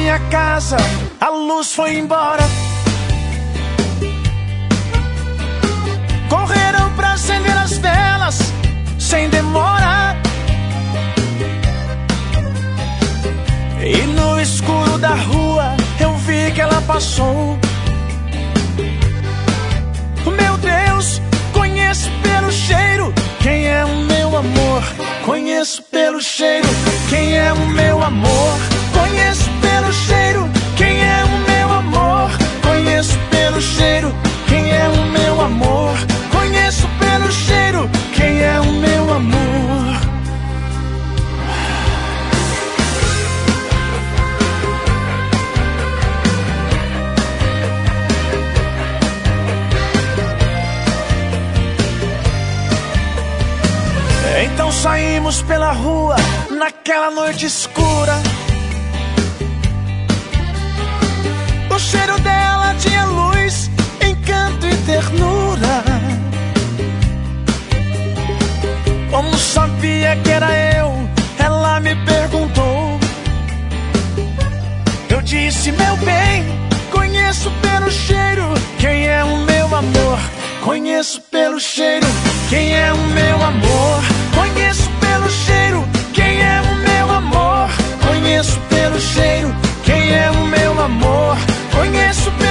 minha casa, a luz foi embora. Correram pra acender as velas, sem demora. E no escuro da rua eu vi que ela passou. Meu Deus, conheço pelo cheiro quem é o meu amor. Conheço pelo cheiro quem é o meu amor. Conheço pelo cheiro quem é o meu amor. Conheço pelo cheiro quem é o meu amor. Conheço pelo cheiro quem é o meu amor. Então saímos pela rua naquela noite escura. O cheiro dela tinha luz, encanto e ternura. Como sabia que era eu, ela me perguntou. Eu disse, meu bem, conheço pelo cheiro quem é o meu amor. Conheço pelo cheiro quem é o meu amor. Conheço pelo cheiro quem é o meu amor. Conheço pelo cheiro quem é o meu amor. Conheço pelo